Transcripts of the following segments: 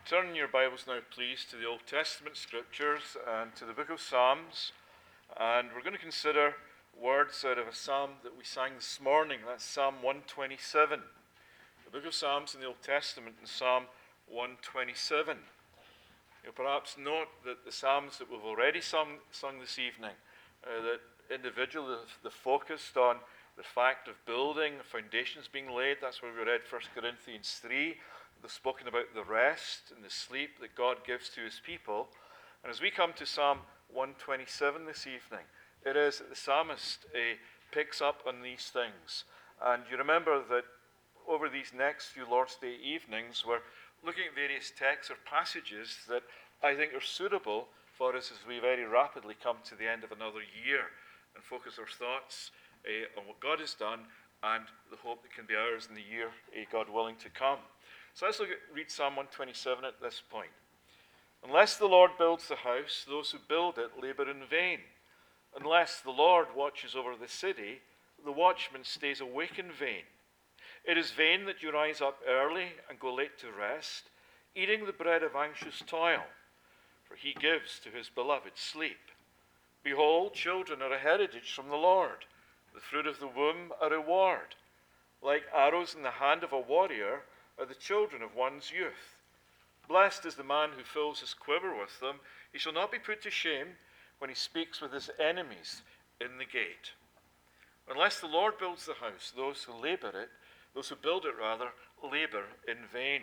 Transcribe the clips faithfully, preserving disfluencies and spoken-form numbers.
Turn your Bibles now, please, to the Old Testament scriptures and to the book of Psalms. And we're going to consider words out of a psalm that we sang this morning. That's Psalm one twenty-seven. The book of Psalms in the Old Testament in Psalm one twenty-seven. You'll perhaps note that the psalms that we've already sung, sung this evening, uh, that individually they're focused on the fact of building, the foundations being laid. That's where we read First Corinthians three. They've spoken about the rest and the sleep that God gives to his people. And as we come to Psalm one twenty-seven this evening, it is that the psalmist uh, picks up on these things. And you remember that over these next few Lord's Day evenings, we're looking at various texts or passages that I think are suitable for us as we very rapidly come to the end of another year and focus our thoughts uh, on what God has done and the hope that can be ours in the year, uh, God willing, to come. So let's look at, read Psalm one twenty-seven at this point. Unless the Lord builds the house, those who build it labor in vain. Unless the Lord watches over the city, the watchman stays awake in vain. It is vain that you rise up early and go late to rest, eating the bread of anxious toil, for he gives to his beloved sleep. Behold, children are a heritage from the Lord, the fruit of the womb a reward. Like arrows in the hand of a warrior are the children of one's youth. Blessed is the man who fills his quiver with them. He shall not be put to shame when he speaks with his enemies in the gate. Unless the Lord builds the house, those who labor it, those who build it rather, labor in vain.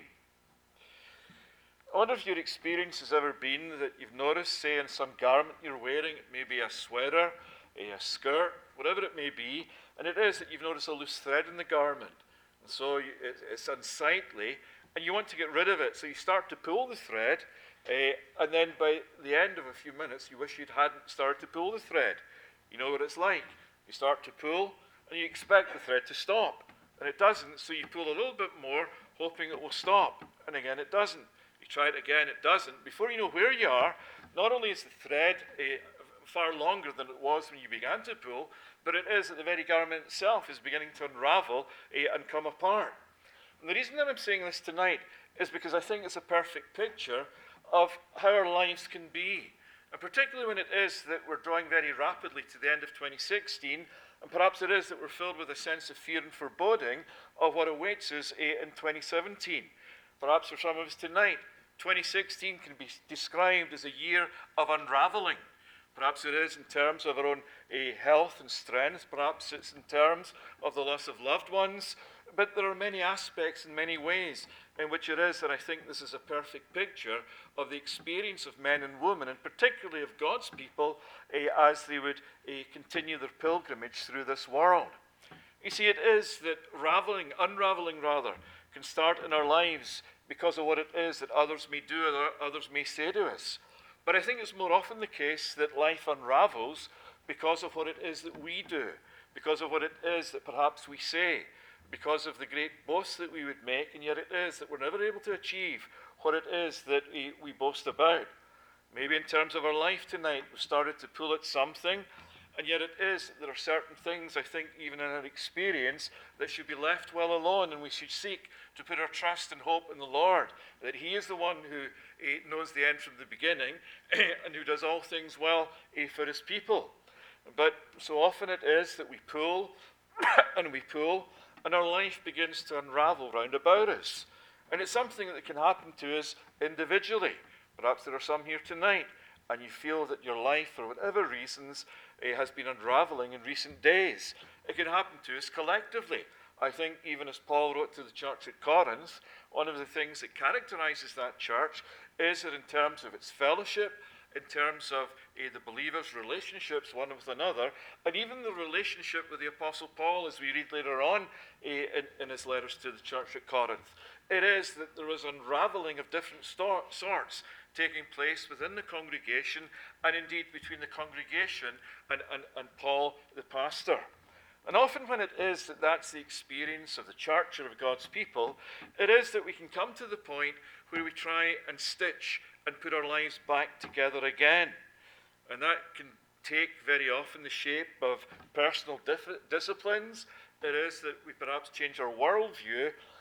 I wonder if your experience has ever been that you've noticed, say, in some garment you're wearing, it may be a sweater, a skirt, whatever it may be, and it is that you've noticed a loose thread in the garment. And so it's unsightly, and you want to get rid of it. So you start to pull the thread, uh, and then by the end of a few minutes, you wish you hadn't started to pull the thread. You know what it's like. You start to pull, and you expect the thread to stop, and it doesn't. So you pull a little bit more, hoping it will stop, and again it doesn't. You try it again, it doesn't. Before you know where you are, not only is the thread uh, far longer than it was when you began to pull, but it is that the very garment itself is beginning to unravel uh, and come apart. And the reason that I'm saying this tonight is because I think it's a perfect picture of how our lives can be. And particularly when it is that we're drawing very rapidly to the end of twenty sixteen, and perhaps it is that we're filled with a sense of fear and foreboding of what awaits us uh, in twenty seventeen. Perhaps for some of us tonight, twenty sixteen can be described as a year of unraveling. Perhaps it is in terms of our own uh, health and strength. Perhaps it's in terms of the loss of loved ones. But there are many aspects and many ways in which it is that I think this is a perfect picture of the experience of men and women, and particularly of God's people uh, as they would uh, continue their pilgrimage through this world. You see, it is that raveling, unraveling rather, can start in our lives because of what it is that others may do or others may say to us. But I think it's more often the case that life unravels because of what it is that we do, because of what it is that perhaps we say, because of the great boast that we would make, and yet it is that we're never able to achieve what it is that we, we boast about. Maybe in terms of our life tonight, we've started to pull at something, and yet it is that there are certain things, I think, even in our experience, that should be left well alone, and we should seek to put our trust and hope in the Lord, that he is the one who uh, knows the end from the beginning, and who does all things well uh, for his people. But so often it is that we pull, and we pull, and our life begins to unravel round about us. And it's something that can happen to us individually. Perhaps there are some here tonight, and you feel that your life, for whatever reasons, uh, has been unraveling in recent days. It can happen to us collectively. I think even as Paul wrote to the church at Corinth, one of the things that characterizes that church is that in terms of its fellowship, in terms of uh, the believers' relationships one with another, and even the relationship with the Apostle Paul, as we read later on uh, in, in his letters to the church at Corinth, it is that there is unraveling of different sto- sorts taking place within the congregation, and indeed between the congregation and, and, and Paul, the pastor. And often when it is that that's the experience of the church or of God's people, it is that we can come to the point where we try and stitch and put our lives back together again. And that can take very often the shape of personal dif- disciplines. It is that we perhaps change our worldview,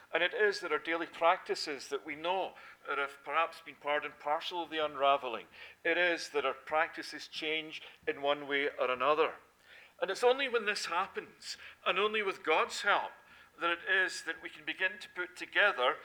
And it is that our daily practices that we know that have perhaps been part and parcel of the unraveling. It is that our practices change in one way or another. And it's only when this happens, and only with God's help, that it is that we can begin to put together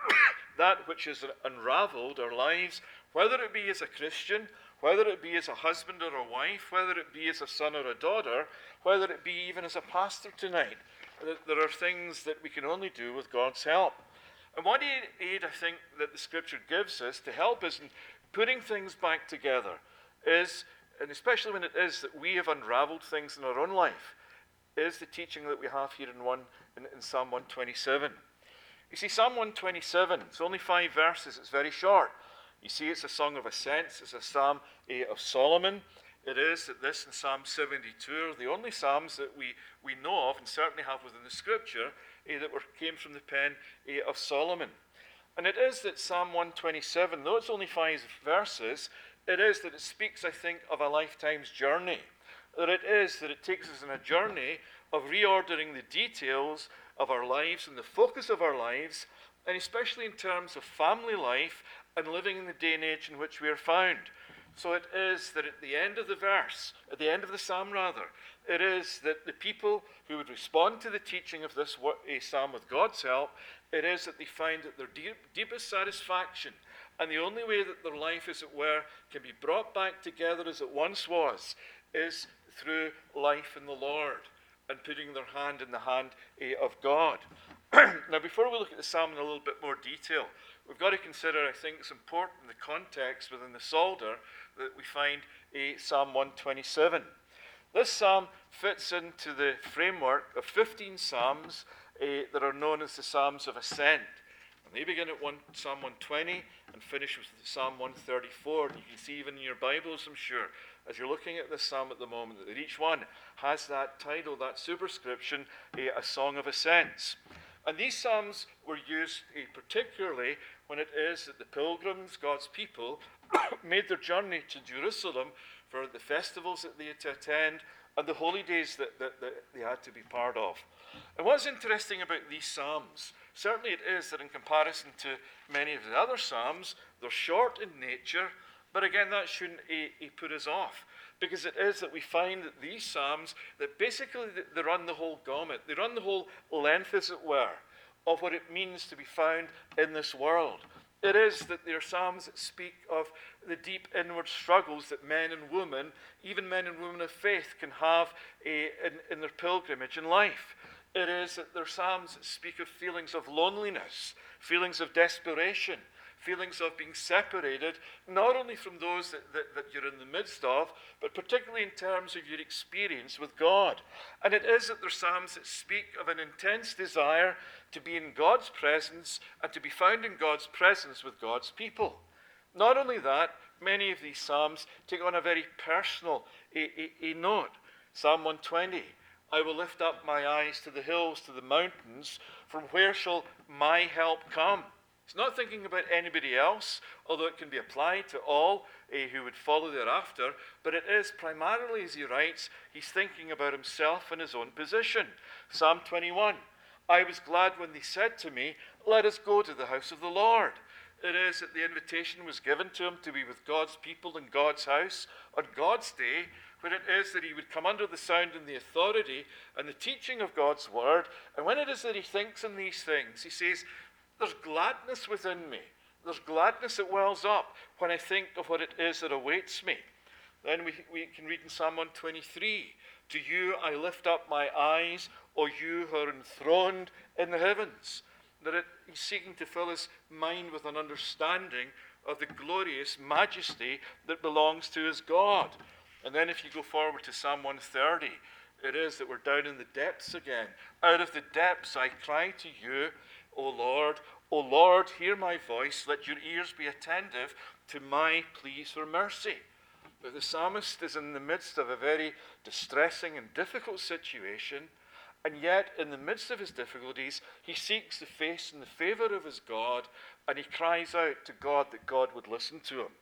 that which has unraveled our lives, whether it be as a Christian, whether it be as a husband or a wife, whether it be as a son or a daughter, whether it be even as a pastor tonight. There are things that we can only do with God's help. And one aid, I think, that the Scripture gives us to help us in putting things back together is, and especially when it is that we have unraveled things in our own life, is the teaching that we have here in, one, in, in Psalm one twenty-seven. You see, Psalm one twenty-seven, it's only five verses, it's very short. You see, it's a song of ascents, it's a psalm eh, of Solomon. It is that this and Psalm seventy-two are the only psalms that we, we know of, and certainly have within the Scripture, eh, that were, came from the pen eh, of Solomon. And it is that Psalm one twenty-seven, though it's only five verses, it is that it speaks, I think, of a lifetime's journey. That it is that it takes us on a journey of reordering the details of our lives and the focus of our lives, and especially in terms of family life and living in the day and age in which we are found. So it is that at the end of the verse, at the end of the psalm rather, it is that the people who would respond to the teaching of this psalm with God's help, it is that they find that their deep, deepest satisfaction and the only way that their life, as it were, can be brought back together as it once was, is through life in the Lord and putting their hand in the hand eh, of God. Now, before we look at the psalm in a little bit more detail, we've got to consider, I think it's important, the context within the Psalter that we find eh, Psalm one twenty-seven. This psalm fits into the framework of fifteen psalms eh, that are known as the Psalms of Ascent. And they begin at one, Psalm one twenty and finish with Psalm one thirty-four. And you can see even in your Bibles, I'm sure, as you're looking at this psalm at the moment, that each one has that title, that superscription, a, a song of ascents. And these psalms were used uh, particularly when it is that the pilgrims, God's people, made their journey to Jerusalem for the festivals that they had to attend and the holy days that, that, that they had to be part of. And what's interesting about these psalms, certainly it is that in comparison to many of the other psalms, they're short in nature, but again, that shouldn't uh, uh, put us off, because it is that we find that these psalms, that basically they run the whole gamut, they run the whole length, as it were, of what it means to be found in this world. It is that they are psalms that speak of the deep inward struggles that men and women, even men and women of faith, can have uh, in, in their pilgrimage in life. It is that they're psalms that speak of feelings of loneliness, feelings of desperation, feelings of being separated, not only from those that, that, that you're in the midst of, but particularly in terms of your experience with God. And it is that they're psalms that speak of an intense desire to be in God's presence and to be found in God's presence with God's people. Not only that, many of these psalms take on a very personal a, a, a note. Psalm one twenty, I will lift up my eyes to the hills, to the mountains, from where shall my help come? He's not thinking about anybody else, although it can be applied to all uh, who would follow thereafter, but it is primarily, as he writes, he's thinking about himself and his own position. Psalm twenty-one, I was glad when they said to me, let us go to the house of the Lord. It is that the invitation was given to him to be with God's people in God's house on God's day, when it is that he would come under the sound and the authority and the teaching of God's word. And when it is that he thinks on these things, he says, there's gladness within me. There's gladness that wells up when I think of what it is that awaits me. Then we, we can read in Psalm one twenty-three, to you I lift up my eyes, O you who are enthroned in the heavens. That it, he's seeking to fill his mind with an understanding of the glorious majesty that belongs to his God. And then if you go forward to Psalm one thirty, it is that we're down in the depths again. Out of the depths I cry to you, O Lord, O Lord, hear my voice, let your ears be attentive to my pleas for mercy. But the psalmist is in the midst of a very distressing and difficult situation, and yet in the midst of his difficulties, he seeks the face and the favor of his God, and he cries out to God that God would listen to him.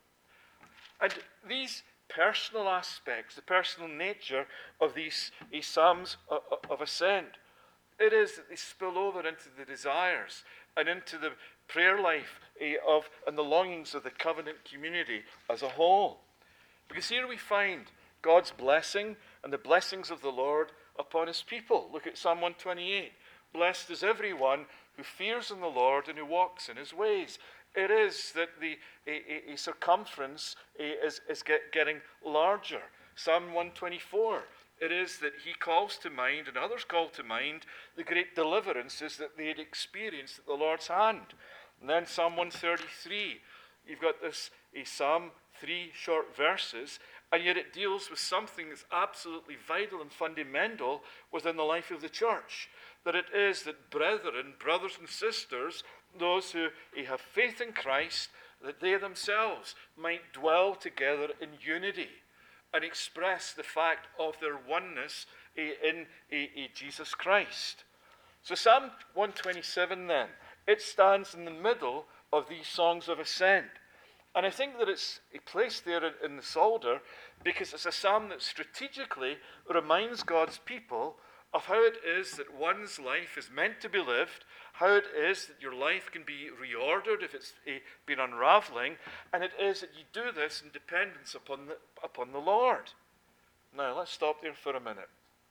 And these personal aspects, the personal nature of these, these psalms of, of ascent, It is that they spill over into the desires and into the prayer life eh, of and the longings of the covenant community as a whole. Because here we find God's blessing and the blessings of the Lord upon his people. Look at Psalm one twenty-eight. Blessed is everyone who fears in the Lord and who walks in his ways. It is that the a, a, a circumference a, is, is get, getting larger. Psalm one twenty-four. It is that he calls to mind, and others call to mind, the great deliverances that they had experienced at the Lord's hand. And then Psalm one thirty-three. You've got this a psalm, three short verses, and yet it deals with something that's absolutely vital and fundamental within the life of the church. That it is that brethren, brothers and sisters, those who have faith in Christ, that they themselves might dwell together in unity and express the fact of their oneness in Jesus Christ. So Psalm one twenty-seven then, it stands in the middle of these songs of ascent. And I think that it's placed there in, in the Psalter because it's a psalm that strategically reminds God's people of how it is that one's life is meant to be lived, how it is that your life can be reordered if it's uh, been unraveling, and it is that you do this in dependence upon the, upon the Lord. Now, let's stop there for a minute.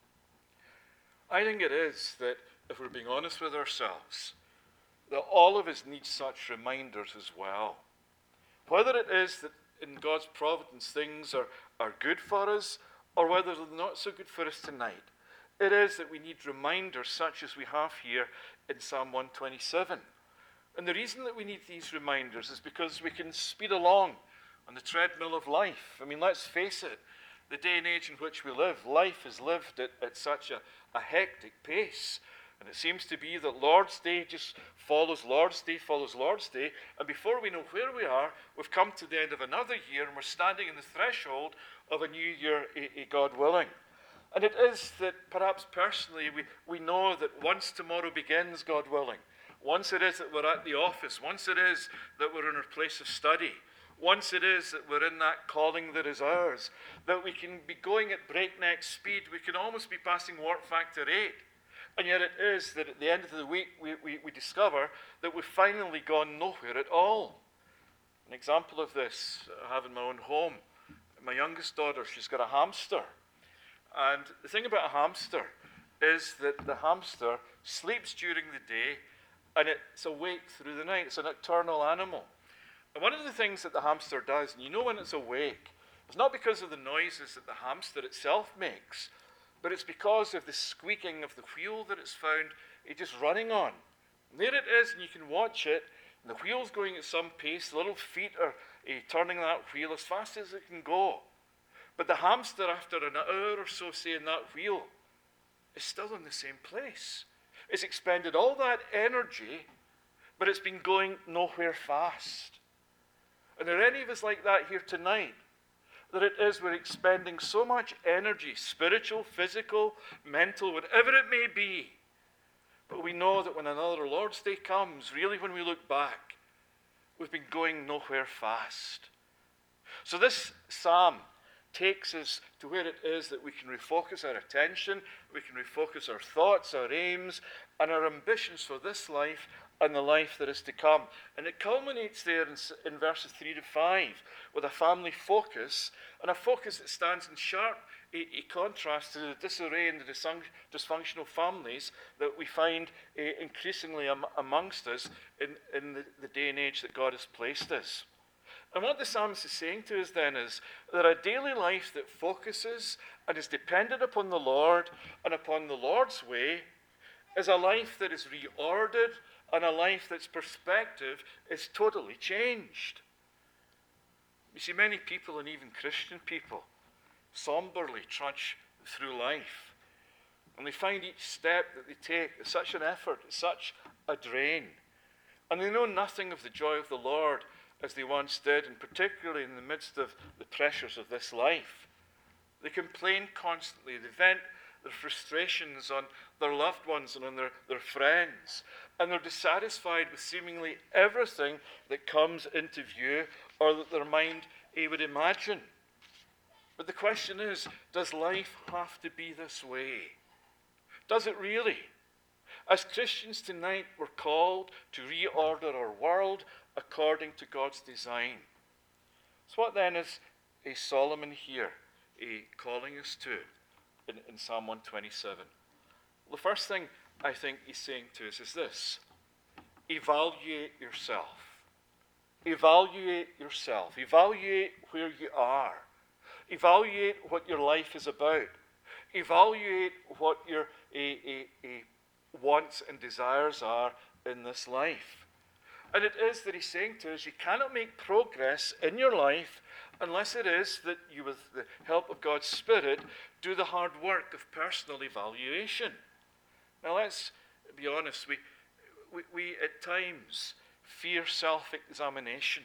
I think it is that, if we're being honest with ourselves, that all of us need such reminders as well. Whether it is that in God's providence things are, are good for us, or whether they're not so good for us tonight, it is that we need reminders such as we have here in Psalm one twenty-seven. And the reason that we need these reminders is because we can speed along on the treadmill of life. I mean, let's face it, the day and age in which we live, life is lived at, at such a, a hectic pace. And it seems to be that Lord's Day just follows Lord's Day, follows Lord's Day. And before we know where we are, we've come to the end of another year and we're standing in the threshold of a new year, a, a God willing. And it is that perhaps personally we, we know that once tomorrow begins, God willing, once it is that we're at the office, once it is that we're in our place of study, once it is that we're in that calling that is ours, that we can be going at breakneck speed, we can almost be passing warp factor eight. And yet it is that at the end of the week we, we, we discover that we've finally gone nowhere at all. An example of this I have in my own home. My youngest daughter, she's got a hamster. And the thing about a hamster is that the hamster sleeps during the day and it's awake through the night. It's a nocturnal animal. And one of the things that the hamster does, and you know when it's awake, it's not because of the noises that the hamster itself makes, but it's because of the squeaking of the wheel that it's found it just running on. And there it is, and you can watch it, and the wheel's going at some pace, the little feet are uh, turning that wheel as fast as it can go. But the hamster, after an hour or so, say, in that wheel, is still in the same place. It's expended all that energy, but it's been going nowhere fast. And are any of us like that here tonight? That it is we're expending so much energy, spiritual, physical, mental, whatever it may be. But we know that when another Lord's Day comes, really when we look back, we've been going nowhere fast. So this psalm takes us to where it is that we can refocus our attention, we can refocus our thoughts, our aims, and our ambitions for this life and the life that is to come. And it culminates there in, in verses three to five with a family focus, and a focus that stands in sharp a, a contrast to the disarray and the dysfunc- dysfunctional families that we find uh, increasingly am- amongst us in, in the, the day and age that God has placed us. And what the psalmist is saying to us then is that a daily life that focuses and is dependent upon the Lord and upon the Lord's way is a life that is reordered and a life that's perspective is totally changed. You see, many people, and even Christian people, somberly trudge through life. And they find each step that they take is such an effort, it's such a drain. And they know nothing of the joy of the Lord as they once did, and particularly in the midst of the pressures of this life. They complain constantly. They vent their frustrations on their loved ones and on their, their friends. And they're dissatisfied with seemingly everything that comes into view or that their mind eh, would imagine. But the question is, does life have to be this way? Does it really? As Christians tonight, we're called to reorder our world according to God's design. So what then is a Solomon here a calling us to in, in Psalm one twenty-seven? Well, the first thing I think he's saying to us is this: evaluate yourself. Evaluate yourself. Evaluate where you are. Evaluate what your life is about. Evaluate what your a, a, a wants and desires are in this life. And it is that he's saying to us, you cannot make progress in your life unless it is that you, with the help of God's Spirit, do the hard work of personal evaluation. Now let's be honest, we, we, we at times fear self-examination.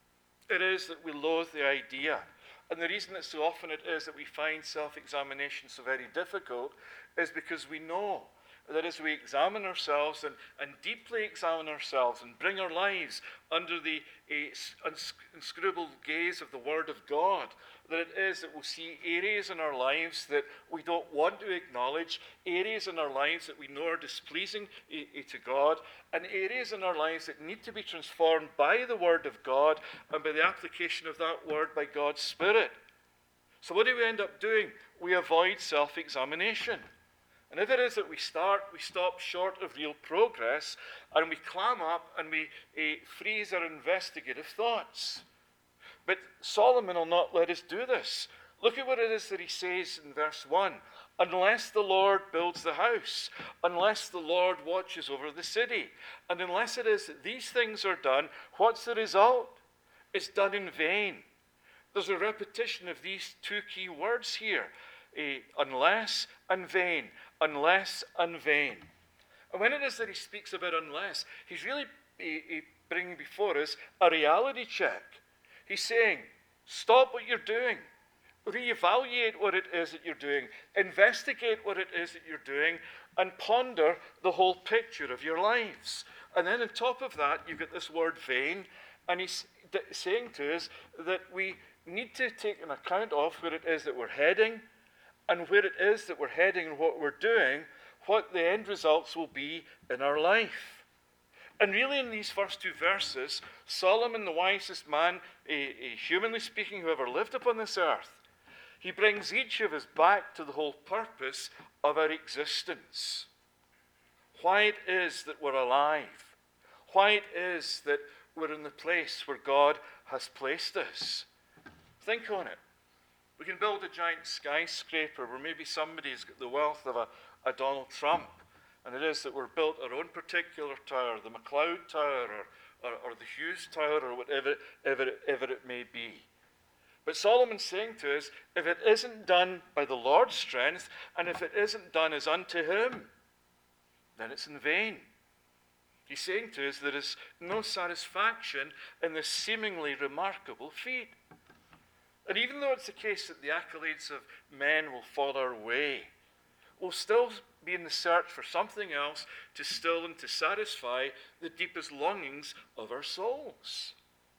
It is that we loathe the idea. And the reason that so often it is that we find self-examination so very difficult is because we know that as we examine ourselves and, and deeply examine ourselves and bring our lives under the uh, unscrupuled gaze of the Word of God, that it is that we'll see areas in our lives that we don't want to acknowledge, areas in our lives that we know are displeasing uh, to God, and areas in our lives that need to be transformed by the Word of God and by the application of that Word by God's Spirit. So what do we end up doing? We avoid self-examination. And if it is that we start, we stop short of real progress, and we clam up and we uh, freeze our investigative thoughts. But Solomon will not let us do this. Look at what it is that he says in verse one. Unless the Lord builds the house, unless the Lord watches over the city, and unless it is that these things are done, what's the result? It's done in vain. There's a repetition of these two key words here. Uh, unless and vain. Unless and vain. And when it is that he speaks about unless, he's really he, he bringing before us a reality check. He's saying, stop what you're doing. Reevaluate what it is that you're doing. Investigate what it is that you're doing. And ponder the whole picture of your lives. And then on top of that, you've got this word vain. And he's saying to us that we need to take an account of where it is that we're heading, and where it is that we're heading and what we're doing, what the end results will be in our life. And really in these first two verses, Solomon, the wisest man, a, a humanly speaking, who ever lived upon this earth, he brings each of us back to the whole purpose of our existence. Why it is that we're alive. Why it is that we're in the place where God has placed us. Think on it. We can build a giant skyscraper where maybe somebody's got the wealth of a, a Donald Trump, and it is that we're built our own particular tower, the McLeod Tower or, or, or the Hughes Tower or whatever ever, ever it may be. But Solomon's saying to us, if it isn't done by the Lord's strength, and if it isn't done as unto him, then it's in vain. He's saying to us there is no satisfaction in this seemingly remarkable feat. And even though it's the case that the accolades of men will fall our way, we'll still be in the search for something else to still and to satisfy the deepest longings of our souls.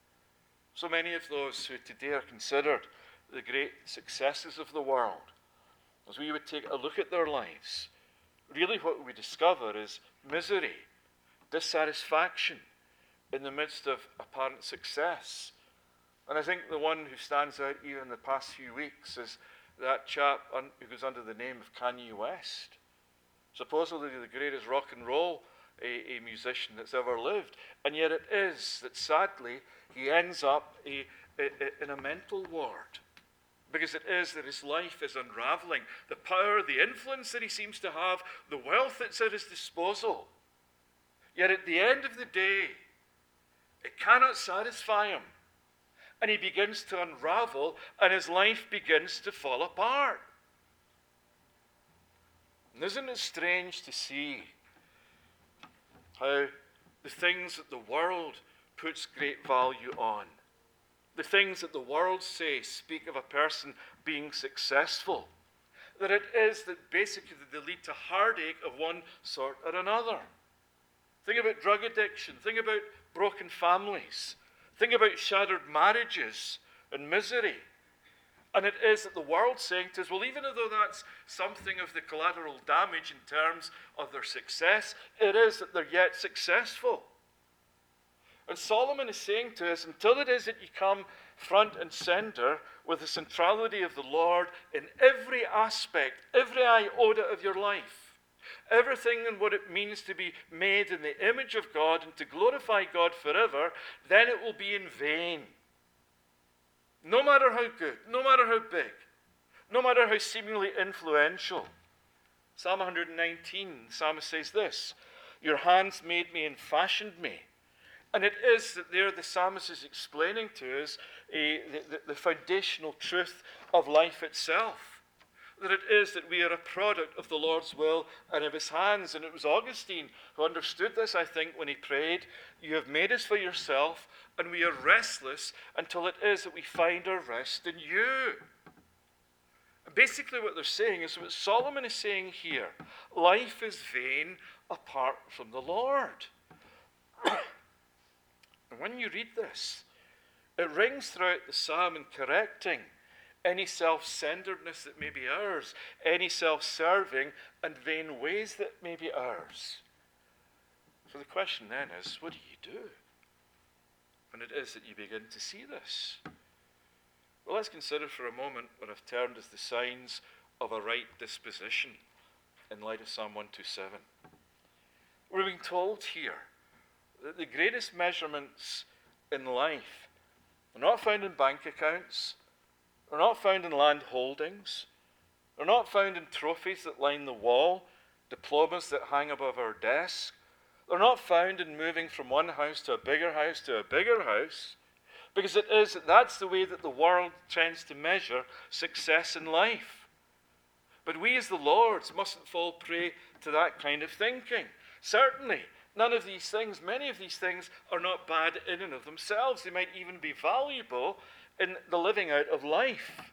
So many of those who today are considered the great successes of the world, as we would take a look at their lives, really what we discover is misery, dissatisfaction in the midst of apparent success. And I think the one who stands out even in the past few weeks is that chap un- who goes under the name of Kanye West. Supposedly the greatest rock and roll a, a musician that's ever lived. And yet it is that sadly he ends up a, a, a, in a mental ward. Because it is that his life is unraveling. The power, the influence that he seems to have, the wealth that's at his disposal. Yet at the end of the day, it cannot satisfy him. And he begins to unravel, and his life begins to fall apart. And isn't it strange to see how the things that the world puts great value on, the things that the world says speak of a person being successful, that it is that basically they lead to heartache of one sort or another. Think about drug addiction. Think about broken families. Think about shattered marriages and misery. And it is that the world's saying to us, well, even though that's something of the collateral damage in terms of their success, it is that they're yet successful. And Solomon is saying to us, until it is that you come front and center with the centrality of the Lord in every aspect, every iota of your life, everything and what it means to be made in the image of God and to glorify God forever, then it will be in vain. No matter how good, no matter how big, no matter how seemingly influential. Psalm one nineteen, the psalmist says this, your hands made me and fashioned me. And it is that there the psalmist is explaining to us a, the, the foundational truth of life itself. That it is that we are a product of the Lord's will and of his hands. And it was Augustine who understood this, I think, when he prayed, you have made us for yourself, and we are restless until it is that we find our rest in you. And basically what they're saying is what Solomon is saying here. Life is vain apart from the Lord. And when you read this, it rings throughout the psalm in correcting any self-centeredness that may be ours, any self-serving and vain ways that may be ours. So the question then is, what do you do when it is that you begin to see this? Well, let's consider for a moment what I've termed as the signs of a right disposition in light of Psalm one twenty-seven. We're being told here that the greatest measurements in life are not found in bank accounts, they're not found in land holdings, they're not found in trophies that line the wall, diplomas that hang above our desk, they're not found in moving from one house to a bigger house to a bigger house, because it is that that's the way that the world tends to measure success in life. But we as the Lord's mustn't fall prey to that kind of thinking. Certainly, none of these things, many of these things are not bad in and of themselves. They might even be valuable in the living out of life.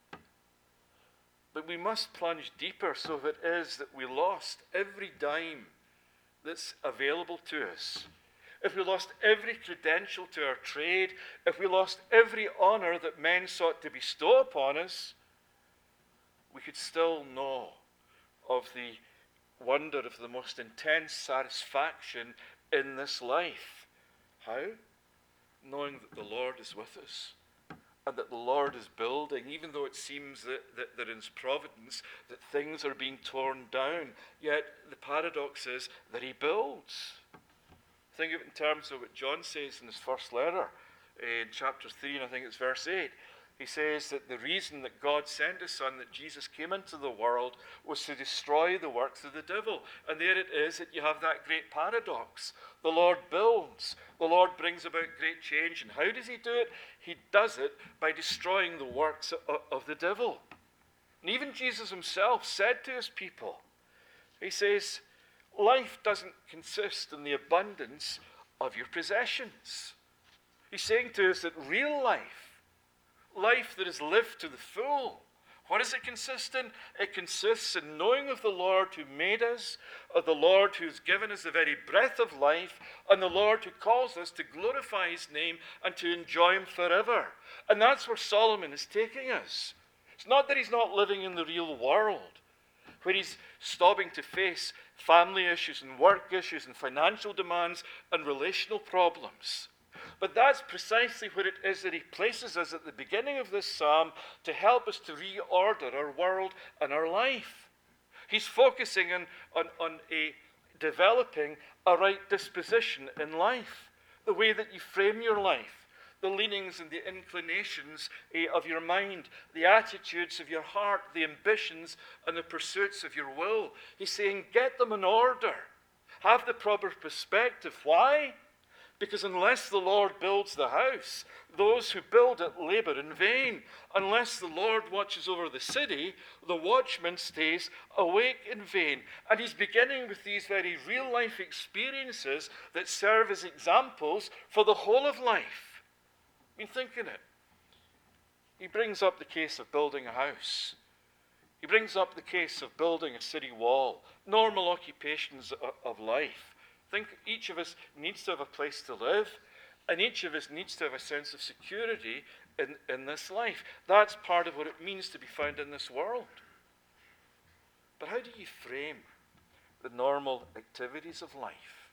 But we must plunge deeper so that it is that we lost every dime that's available to us. If we lost every credential to our trade, if we lost every honor that men sought to bestow upon us, we could still know of the wonder of the most intense satisfaction in this life. How? Knowing that the Lord is with us and that the Lord is building, even though it seems that, that, that in his providence that things are being torn down, yet the paradox is that he builds. Think of it in terms of what John says in his first letter, in chapter three, and I think it's verse eight. He says that the reason that God sent his Son, that Jesus came into the world, was to destroy the works of the devil. And there it is that you have that great paradox. The Lord builds. The Lord brings about great change. And how does he do it? He does it by destroying the works of, of the devil. And even Jesus himself said to his people, he says, life doesn't consist in the abundance of your possessions. He's saying to us that real life, life that is lived to the full, what does it consist in? It consists in knowing of the Lord who made us, of the Lord who's given us the very breath of life, and the Lord who calls us to glorify his name and to enjoy him forever. And that's where Solomon is taking us. It's not that he's not living in the real world, where he's stopping to face family issues and work issues and financial demands and relational problems. But that's precisely what it is that he places us at the beginning of this psalm to help us to reorder our world and our life. He's focusing on, on, on a developing a right disposition in life, the way that you frame your life, the leanings and the inclinations eh, of your mind, the attitudes of your heart, the ambitions and the pursuits of your will. He's saying, get them in order. Have the proper perspective. Why? Because unless the Lord builds the house, those who build it labor in vain. Unless the Lord watches over the city, the watchman stays awake in vain. And he's beginning with these very real life experiences that serve as examples for the whole of life. I mean, think in it. He brings up the case of building a house. He brings up the case of building a city wall, normal occupations of life. I think each of us needs to have a place to live. And each of us needs to have a sense of security in, in this life. That's part of what it means to be found in this world. But how do you frame the normal activities of life?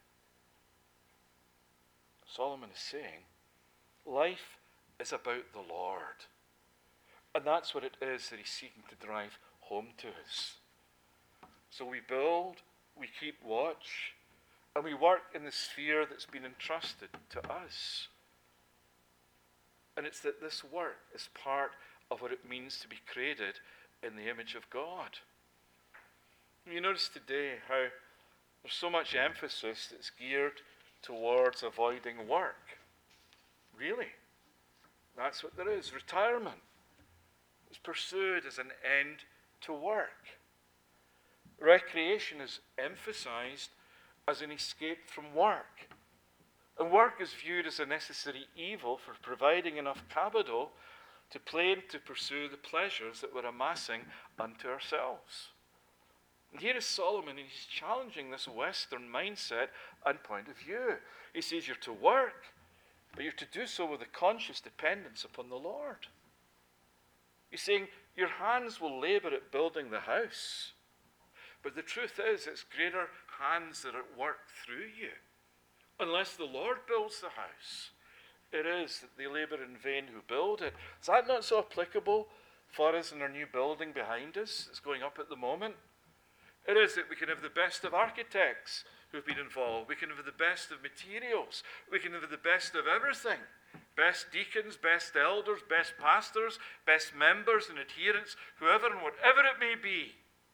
Solomon is saying, life is about the Lord. And that's what it is that he's seeking to drive home to us. So we build, we keep watch, and we work in the sphere that's been entrusted to us. And it's that this work is part of what it means to be created in the image of God. You notice today how there's so much emphasis that's geared towards avoiding work. Really? That's what there is. Retirement is pursued as an end to work. Recreation is emphasized as an escape from work. And work is viewed as a necessary evil for providing enough capital to play and to pursue the pleasures that we're amassing unto ourselves. And here is Solomon, and he's challenging this Western mindset and point of view. He says you're to work, but you're to do so with a conscious dependence upon the Lord. He's saying your hands will labor at building the house, but the truth is it's greater hands that are at work through you. Unless the Lord builds the house, it is that they labor in vain who build it. Is that not so applicable for us in our new building behind us that's going up at the moment? It is that we can have the best of architects who've been involved. We can have the best of materials. We can have the best of everything. Best deacons, best elders, best pastors, best members and adherents, whoever and whatever it may be.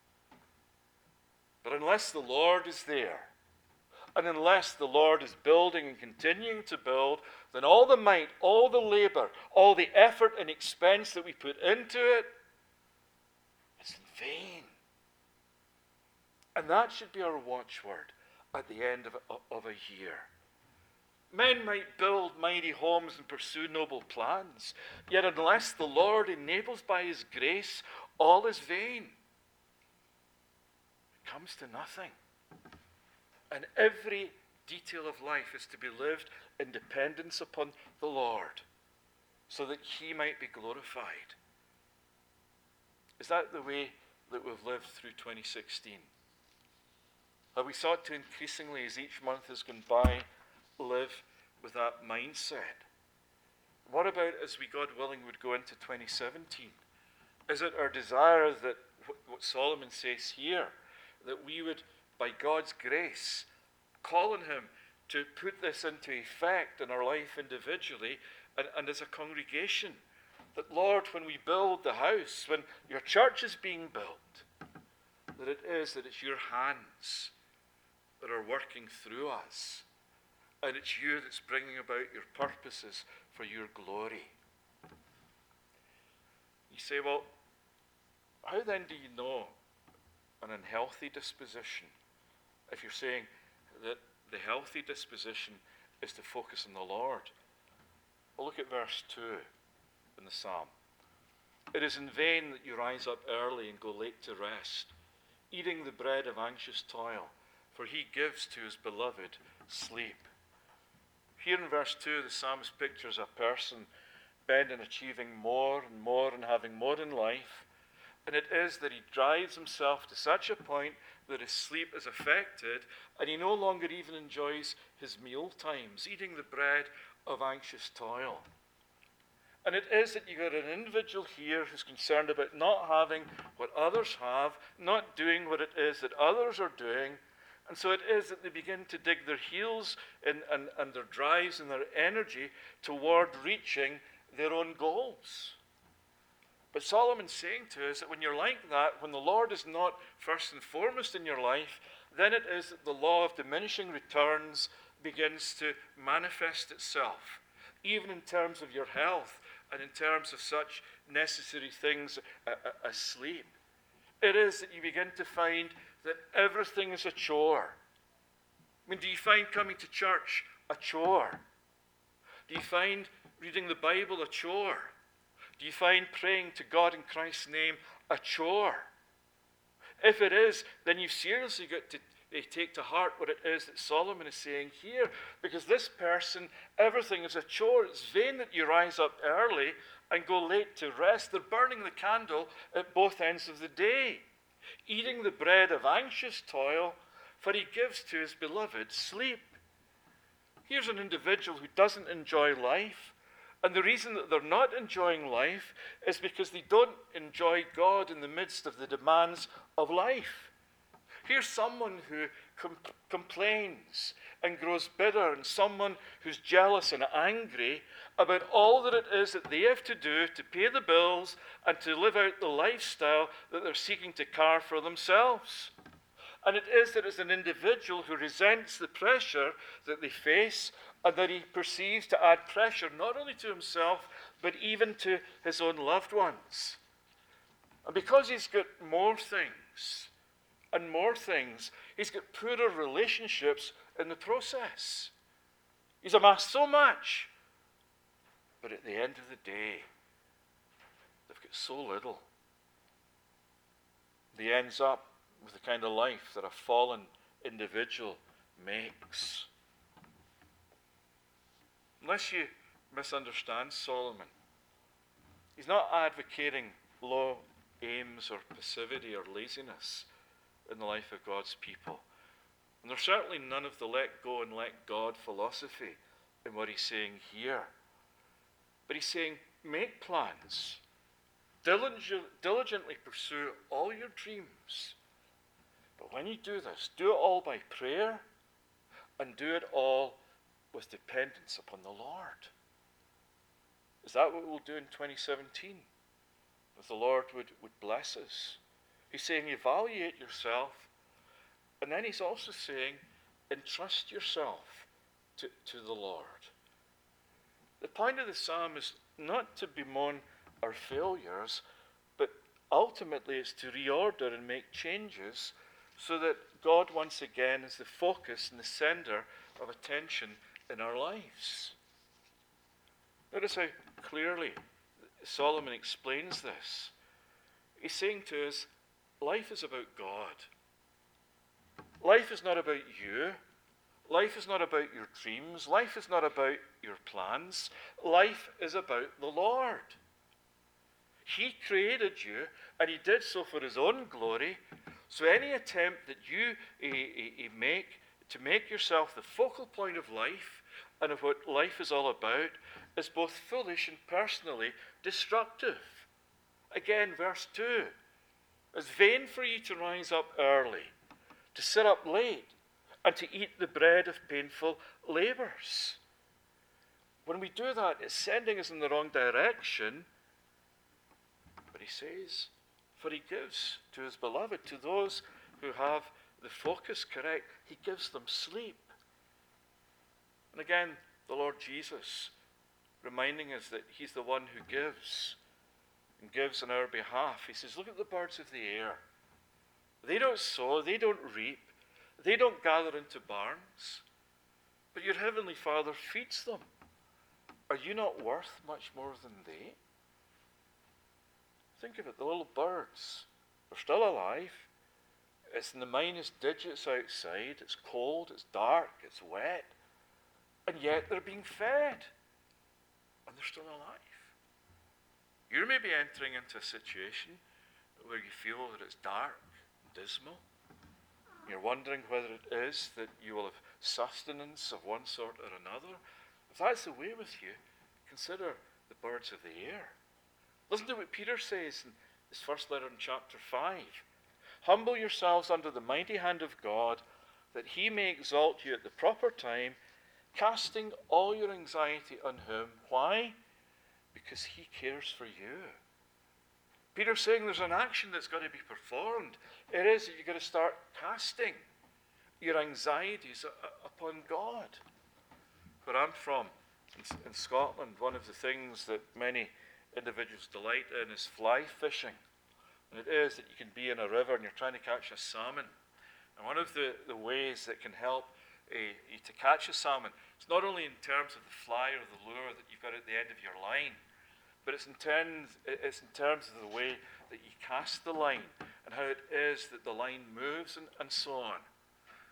But unless the Lord is there, and unless the Lord is building and continuing to build, then all the might, all the labor, all the effort and expense that we put into it, it's in vain. And that should be our watchword at the end of a, of a year. Men might build mighty homes and pursue noble plans, yet unless the Lord enables by his grace, all is vain. It comes to nothing. And every detail of life is to be lived in dependence upon the Lord, so that he might be glorified. Is that the way that we've lived through twenty sixteen? Have we sought to increasingly, as each month has gone by, live with that mindset? What about as we, God willing, would go into twenty seventeen? Is it our desire that, what Solomon says here, that we would, by God's grace, call on him to put this into effect in our life individually and, and as a congregation? That, Lord, when we build the house, when your church is being built, that it is that it's your hands that are working through us. And it's you that's bringing about your purposes for your glory. You say, well, how then do you know an unhealthy disposition if you're saying that the healthy disposition is to focus on the Lord? Well, look at verse two in the psalm. It is in vain that you rise up early and go late to rest, eating the bread of anxious toil, for he gives to his beloved sleep. Here in verse two, the psalmist pictures a person bent on achieving more and more and having more in life. And it is that he drives himself to such a point that his sleep is affected and he no longer even enjoys his meal times, eating the bread of anxious toil. And it is that you've got an individual here who's concerned about not having what others have, not doing what it is that others are doing. And so it is that they begin to dig their heels in, and, and their drives and their energy toward reaching their own goals. But Solomon's saying to us that when you're like that, when the Lord is not first and foremost in your life, then it is that the law of diminishing returns begins to manifest itself, even in terms of your health and in terms of such necessary things as sleep. It is that you begin to find that everything is a chore. I mean, do you find coming to church a chore? Do you find reading the Bible a chore? Do you find praying to God in Christ's name a chore? If it is, then you've seriously got to they take to heart what it is that Solomon is saying here. Because this person, everything is a chore. It's vain that you rise up early and go late to rest. They're burning the candle at both ends of the day, eating the bread of anxious toil, for he gives to his beloved sleep. Here's an individual who doesn't enjoy life. And the reason that they're not enjoying life is because they don't enjoy God in the midst of the demands of life. Here's someone who com- complains and grows bitter, and someone who's jealous and angry about all that it is that they have to do to pay the bills and to live out the lifestyle that they're seeking to carve for themselves. And it is that as an individual who resents the pressure that they face, and that he perceives to add pressure not only to himself, but even to his own loved ones. And because he's got more things and more things, he's got poorer relationships in the process. He's amassed so much, but at the end of the day, they've got so little. He ends up with the kind of life that a fallen individual makes. Unless you misunderstand Solomon, he's not advocating low aims or passivity or laziness in the life of God's people. And there's certainly none of the let go and let God philosophy in what he's saying here. But he's saying, make plans. Diligently pursue all your dreams. But when you do this, do it all by prayer and do it all with dependence upon the Lord. Is that what we'll do in twenty seventeen? If the Lord would, would bless us. He's saying evaluate yourself, and then he's also saying entrust yourself to, to the Lord. The point of the psalm is not to bemoan our failures, but ultimately it's to reorder and make changes so that God once again is the focus and the center of attention in our lives. Notice how clearly Solomon explains this. He's saying to us, life is about God. Life is not about you. Life is not about your dreams. Life is not about your plans. Life is about the Lord. He created you, and he did so for his own glory. So any attempt that you uh, uh, make to make yourself the focal point of life and of what life is all about is both foolish and personally destructive. Again, verse two. It's vain for you to rise up early, to sit up late, and to eat the bread of painful labors. When we do that, it's sending us in the wrong direction. But he says, for he gives to his beloved, to those who have the focus correct, he gives them sleep. And again, the Lord Jesus reminding us that he's the one who gives and gives on our behalf. He says, look at the birds of the air. They don't sow, they don't reap, they don't gather into barns, but your heavenly Father feeds them. Are you not worth much more than they? Think of it, the little birds, they're still alive. It's in the minus digits outside, it's cold, it's dark, it's wet, and yet they're being fed, and they're still alive. You may be entering into a situation where you feel that it's dark and dismal. You're wondering whether it is that you will have sustenance of one sort or another. If that's the way with you, consider the birds of the air. Listen to what Peter says in his first letter in chapter five. Humble yourselves under the mighty hand of God, that he may exalt you at the proper time, casting all your anxiety on him. Why? Because he cares for you. Peter's saying there's an action that's got to be performed. It is that you've got to start casting your anxieties upon God. Where I'm from, in Scotland, one of the things that many individuals delight in is fly fishing. And it is that you can be in a river and you're trying to catch a salmon. And one of the, the ways that can help uh, you to catch a salmon, it's not only in terms of the fly or the lure that you've got at the end of your line, but it's in, terms, it's in terms of the way that you cast the line and how it is that the line moves and, and so on.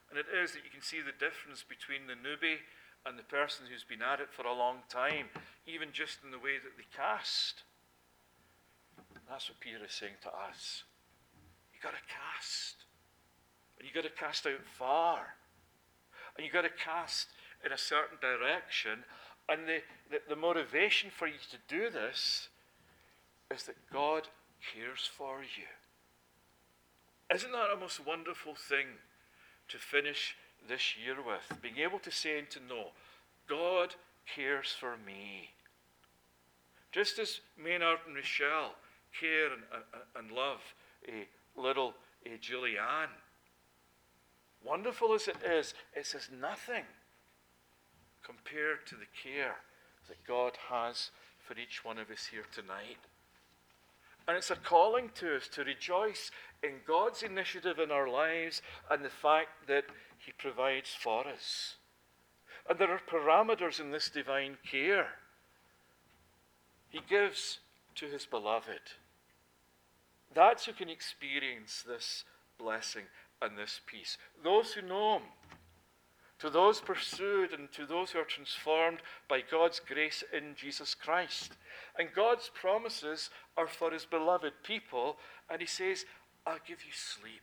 And it is that you can see the difference between the newbie and the person who's been at it for a long time, even just in the way that they cast. That's what Peter is saying to us. You've got to cast. And you've got to cast out far. And you've got to cast in a certain direction. And the, the, the motivation for you to do this is that God cares for you. Isn't that a most wonderful thing to finish this year with? Being able to say and to know, God cares for me. Just as Maynard and Rochelle care and, and, and love a little a Julianne. Wonderful as it is, it's as nothing compared to the care that God has for each one of us here tonight. And it's a calling to us to rejoice in God's initiative in our lives and the fact that He provides for us. And there are parameters in this divine care. He gives to His beloved. That's who can experience this blessing and this peace. Those who know Him. To those pursued and to those who are transformed by God's grace in Jesus Christ. And God's promises are for His beloved people, and He says, I'll give you sleep.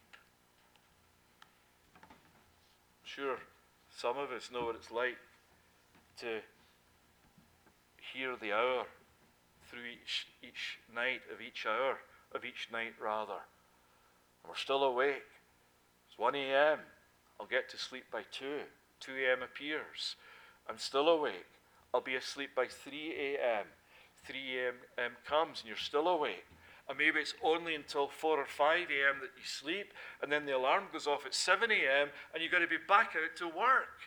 Sure, some of us know what it's like to hear the hour through each, each night of each hour, of each night rather. And we're still awake. It's one a.m. I'll get to sleep by two. two a.m. appears. I'm still awake. I'll be asleep by three a.m. three a.m. comes and you're still awake. And maybe it's only until four or five a.m. that you sleep, and then the alarm goes off at seven a.m. and you've got to be back out to work.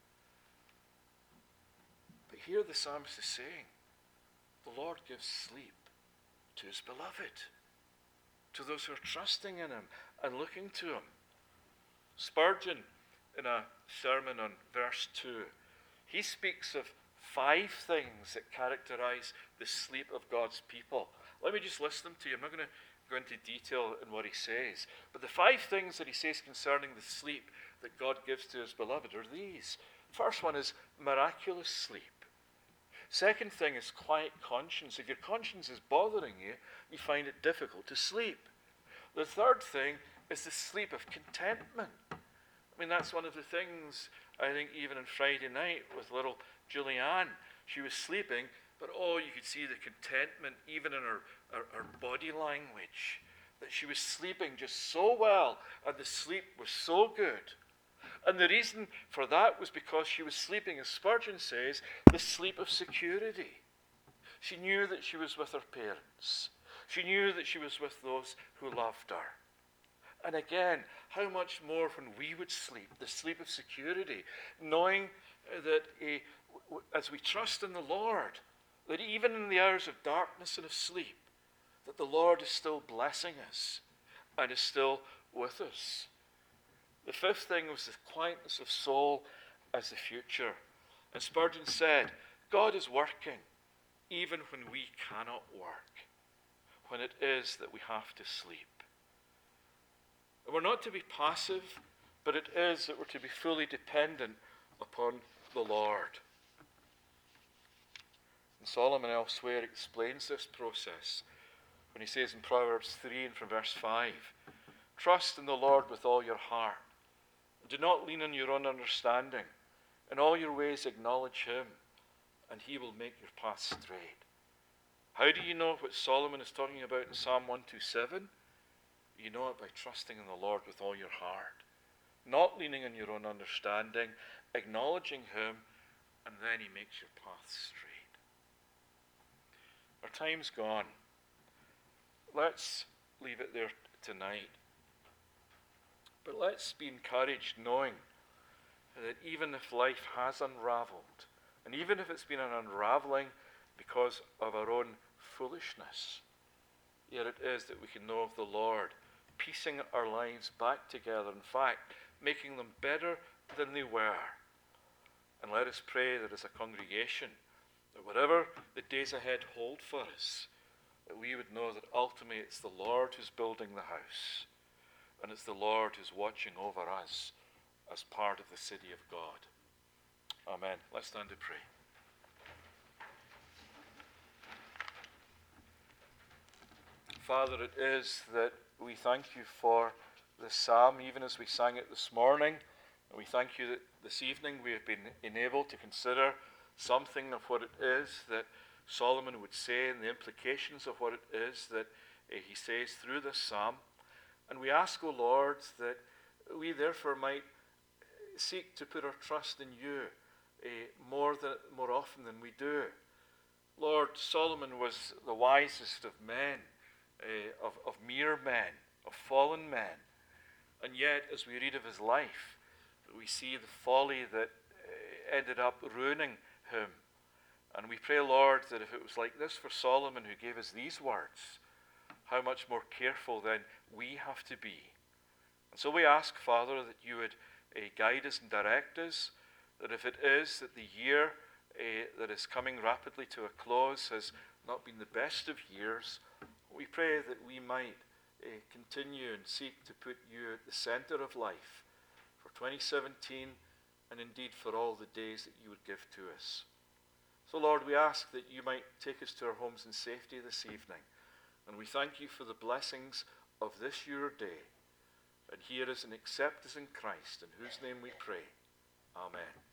But here the psalmist is saying, the Lord gives sleep to His beloved, to those who are trusting in Him and looking to Him. Spurgeon, in a sermon on verse two, he speaks of five things that characterize the sleep of God's people. Let me just list them to you. I'm not going to go into detail in what he says. But the five things that he says concerning the sleep that God gives to His beloved are these. First one is miraculous sleep. Second thing is quiet conscience. If your conscience is bothering you, you find it difficult to sleep. The third thing is the sleep of contentment. I mean, that's one of the things, I think, even on Friday night with little Julianne. She was sleeping, but oh, you could see the contentment even in her, her, her body language, that she was sleeping just so well, and the sleep was so good. And the reason for that was because she was sleeping, as Spurgeon says, the sleep of security. She knew that she was with her parents. She knew that she was with those who loved her. And again, how much more when we would sleep, the sleep of security, knowing that uh, as we trust in the Lord, that even in the hours of darkness and of sleep, that the Lord is still blessing us and is still with us. The fifth thing was the quietness of soul as the future. And Spurgeon said, God is working even when we cannot work, when it is that we have to sleep. And we're not to be passive, but it is that we're to be fully dependent upon the Lord. And Solomon elsewhere explains this process when he says in Proverbs three and from verse five, trust in the Lord with all your heart. Do not lean on your own understanding. In all your ways acknowledge Him, and He will make your path straight. How do you know what Solomon is talking about in Psalm one twenty-seven? You know it by trusting in the Lord with all your heart. Not leaning on your own understanding, acknowledging Him, and then He makes your path straight. Our time's gone. Let's leave it there tonight. But let's be encouraged knowing that even if life has unraveled, and even if it's been an unraveling because of our own foolishness, yet it is that we can know of the Lord piecing our lives back together, in fact, making them better than they were. And let us pray that as a congregation, that whatever the days ahead hold for us, that we would know that ultimately it's the Lord who's building the house, and it's the Lord who's watching over us as part of the city of God. Amen. Let's stand to pray. Father, it is that we thank you for this psalm, even as we sang it this morning. And we thank you that this evening we have been enabled to consider something of what it is that Solomon would say and the implications of what it is that uh, he says through this psalm. And we ask, O Lord, that we therefore might seek to put our trust in you uh, more, than, more often than we do. Lord, Solomon was the wisest of men, uh, of, of mere men, of fallen men. And yet, as we read of his life, we see the folly that uh, ended up ruining him. And we pray, Lord, that if it was like this for Solomon, who gave us these words, how much more careful then we have to be. And so we ask, Father, that you would uh, guide us and direct us, that if it is that the year uh, that is coming rapidly to a close has not been the best of years, we pray that we might uh, continue and seek to put you at the center of life for twenty seventeen and indeed for all the days that you would give to us. So, Lord, we ask that you might take us to our homes in safety this evening. And we thank you for the blessings of this your day. And hear us and accept us in Christ, in whose name we pray. Amen.